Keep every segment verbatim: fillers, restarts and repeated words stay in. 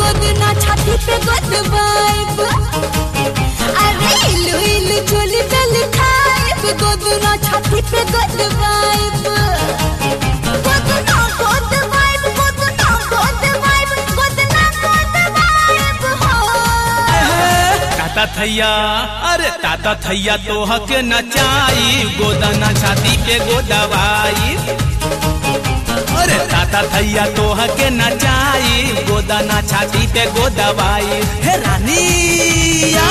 गोदना छाती पे गोदवाइब अरे इलू इलू चोली पे लिखाइब गोदना छाती पे गोदवाइब गोदना गोदवाइब गोदना गोदवाइब गोदना गोदवाइब हो ताता थैया अरे ताता थैया तोह के नचाई गोदना छाती पे गोदवाई अरे ताता थैया तोह के नचाई गोदना छाती पे गोदवाई हे रानिया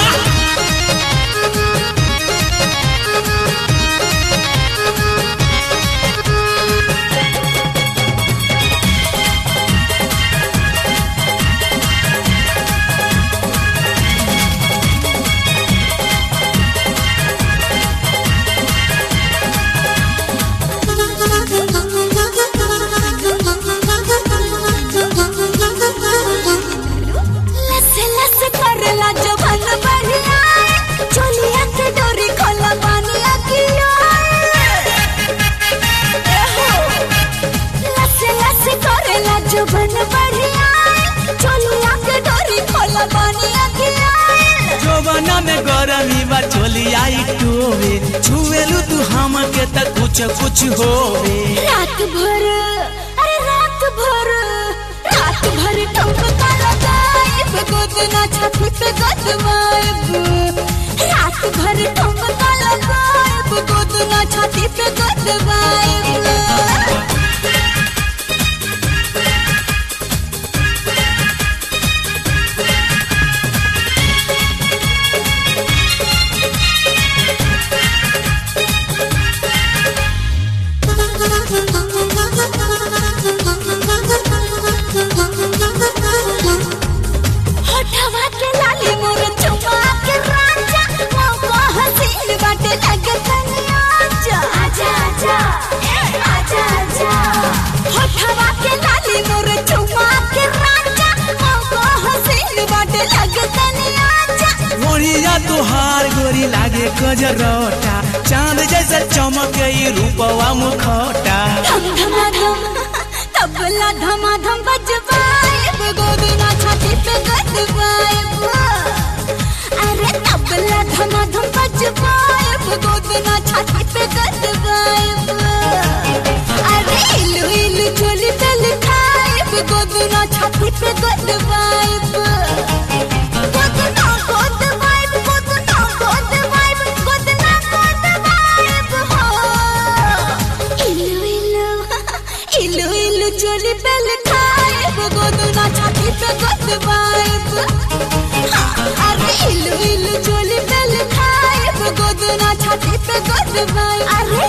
जोबना में गरमी बा चोली आई टोवे छुएलू तू हम के त कुछ कुछ होवे रात भर अरे रात भर रात भर ठुमका लगाइब गोदना छाती पे गोदवाइब रात भर ठुमका लगाइब गोदना छाती पे गोदवाइब तुहार गोरी लागे गजरोटा चांद जैसा चमके रूपवा मुखोटा धम धमाधम तबला धमाधम बजवाइब गोदना छाती पे गोदवाइब अरे तबला धमाधम बजवाइब गोदना छाती पे गोदवाइब अरे इलू इलू चोली पे लिखाइब गोदना छाती पे गोदवाइब चोली पे लिखाइब गोदना छाती पे गोदवाइब अरे इलू इलू चोली पे लिखाइब गोदना छाती पे गोदवाइब अरे